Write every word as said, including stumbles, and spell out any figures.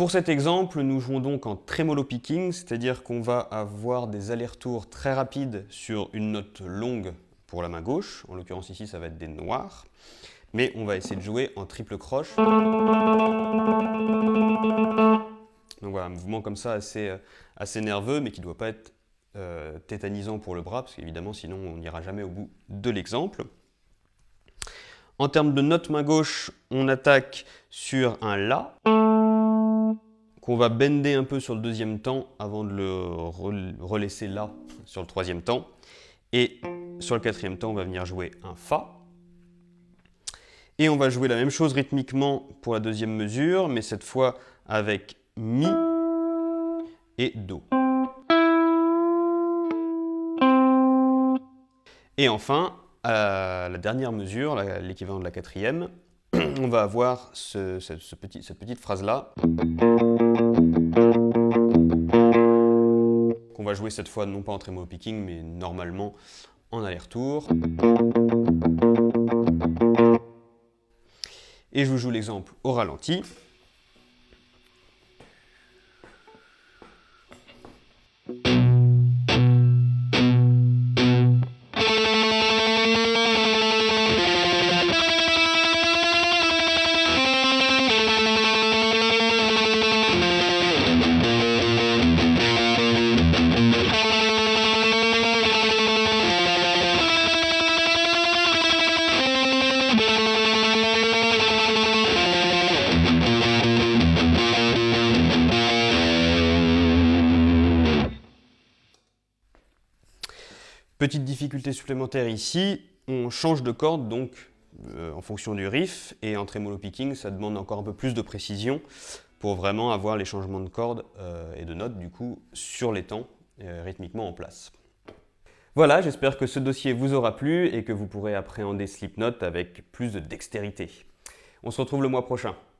Pour cet exemple, nous jouons donc en tremolo picking, c'est-à-dire qu'on va avoir des allers-retours très rapides sur une note longue pour la main gauche. En l'occurrence ici, ça va être des noirs. Mais on va essayer de jouer en triple croche. Donc voilà, un mouvement comme ça assez, assez nerveux, mais qui ne doit pas être euh, tétanisant pour le bras, parce qu'évidemment, sinon on n'ira jamais au bout de l'exemple. En termes de note main gauche, on attaque sur un La, qu'on va bender un peu sur le deuxième temps avant de le relaisser là sur le troisième temps. Et sur le quatrième temps, on va venir jouer un Fa. Et on va jouer la même chose rythmiquement pour la deuxième mesure, mais cette fois avec Mi et Do. Et enfin, à la dernière mesure, l'équivalent de la quatrième, on va avoir ce, ce, ce petit, cette petite phrase-là, qu'on va jouer cette fois non pas en tremolo picking, mais normalement en aller-retour. Et je vous joue l'exemple au ralenti. Petite difficulté supplémentaire ici, on change de corde donc euh, en fonction du riff, et en tremolo picking ça demande encore un peu plus de précision pour vraiment avoir les changements de cordes euh, et de notes du coup sur les temps euh, rythmiquement en place. Voilà, j'espère que ce dossier vous aura plu et que vous pourrez appréhender Slipknot avec plus de dextérité. On se retrouve le mois prochain.